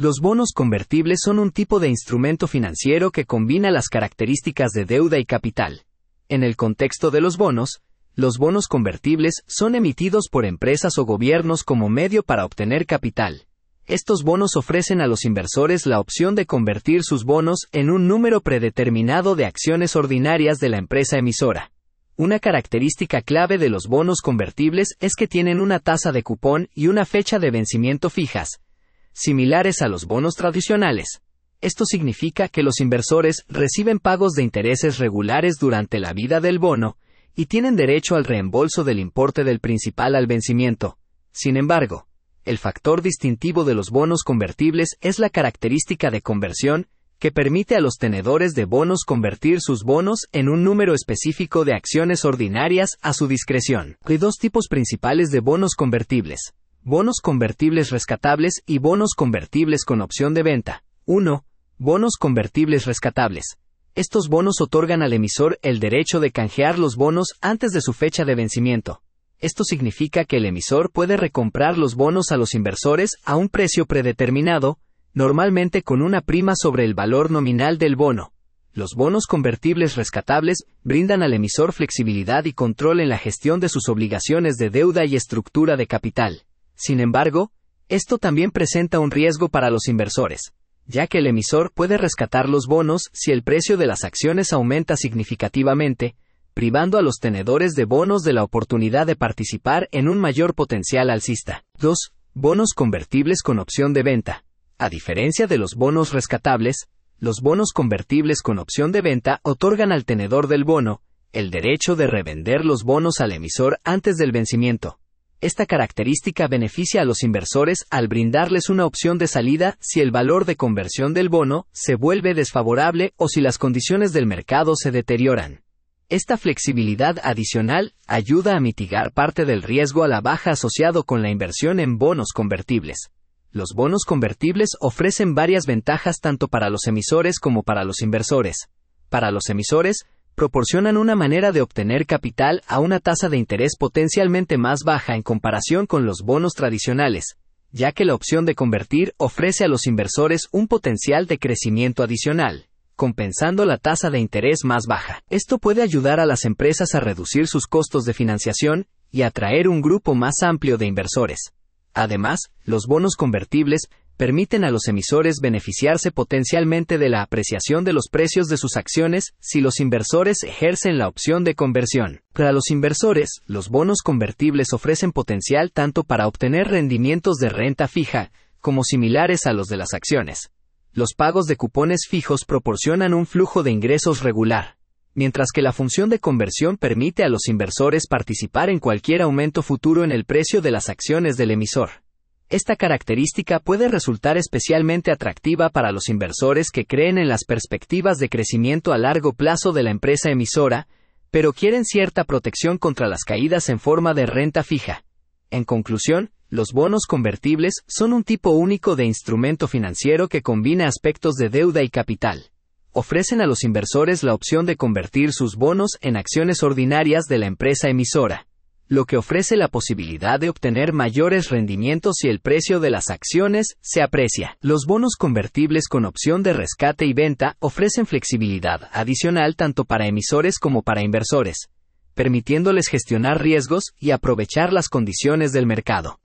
Los bonos convertibles son un tipo de instrumento financiero que combina las características de deuda y capital. En el contexto de los bonos convertibles son emitidos por empresas o gobiernos como medio para obtener capital. Estos bonos ofrecen a los inversores la opción de convertir sus bonos en un número predeterminado de acciones ordinarias de la empresa emisora. Una característica clave de los bonos convertibles es que tienen una tasa de cupón y una fecha de vencimiento fijas, similares a los bonos tradicionales. Esto significa que los inversores reciben pagos de intereses regulares durante la vida del bono y tienen derecho al reembolso del importe del principal al vencimiento. Sin embargo, el factor distintivo de los bonos convertibles es la característica de conversión que permite a los tenedores de bonos convertir sus bonos en un número específico de acciones ordinarias a su discreción. Hay dos tipos principales de bonos convertibles: bonos convertibles rescatables y bonos convertibles con opción de venta. 1. Bonos convertibles rescatables. Estos bonos otorgan al emisor el derecho de canjear los bonos antes de su fecha de vencimiento. Esto significa que el emisor puede recomprar los bonos a los inversores a un precio predeterminado, normalmente con una prima sobre el valor nominal del bono. Los bonos convertibles rescatables brindan al emisor flexibilidad y control en la gestión de sus obligaciones de deuda y estructura de capital. Sin embargo, esto también presenta un riesgo para los inversores, ya que el emisor puede rescatar los bonos si el precio de las acciones aumenta significativamente, privando a los tenedores de bonos de la oportunidad de participar en un mayor potencial alcista. 2. Bonos convertibles con opción de venta. A diferencia de los bonos rescatables, los bonos convertibles con opción de venta otorgan al tenedor del bono el derecho de revender los bonos al emisor antes del vencimiento. Esta característica beneficia a los inversores al brindarles una opción de salida si el valor de conversión del bono se vuelve desfavorable o si las condiciones del mercado se deterioran. Esta flexibilidad adicional ayuda a mitigar parte del riesgo a la baja asociado con la inversión en bonos convertibles. Los bonos convertibles ofrecen varias ventajas tanto para los emisores como para los inversores. Para los emisores, proporcionan una manera de obtener capital a una tasa de interés potencialmente más baja en comparación con los bonos tradicionales, ya que la opción de convertir ofrece a los inversores un potencial de crecimiento adicional, compensando la tasa de interés más baja. Esto puede ayudar a las empresas a reducir sus costos de financiación y atraer un grupo más amplio de inversores. Además, los bonos convertibles permiten a los emisores beneficiarse potencialmente de la apreciación de los precios de sus acciones si los inversores ejercen la opción de conversión. Para los inversores, los bonos convertibles ofrecen potencial tanto para obtener rendimientos de renta fija como similares a los de las acciones. Los pagos de cupones fijos proporcionan un flujo de ingresos regular, mientras que la función de conversión permite a los inversores participar en cualquier aumento futuro en el precio de las acciones del emisor. Esta característica puede resultar especialmente atractiva para los inversores que creen en las perspectivas de crecimiento a largo plazo de la empresa emisora, pero quieren cierta protección contra las caídas en forma de renta fija. En conclusión, los bonos convertibles son un tipo único de instrumento financiero que combina aspectos de deuda y capital. Ofrecen a los inversores la opción de convertir sus bonos en acciones ordinarias de la empresa emisora, lo que ofrece la posibilidad de obtener mayores rendimientos si el precio de las acciones se aprecia. Los bonos convertibles con opción de rescate y venta ofrecen flexibilidad adicional tanto para emisores como para inversores, permitiéndoles gestionar riesgos y aprovechar las condiciones del mercado.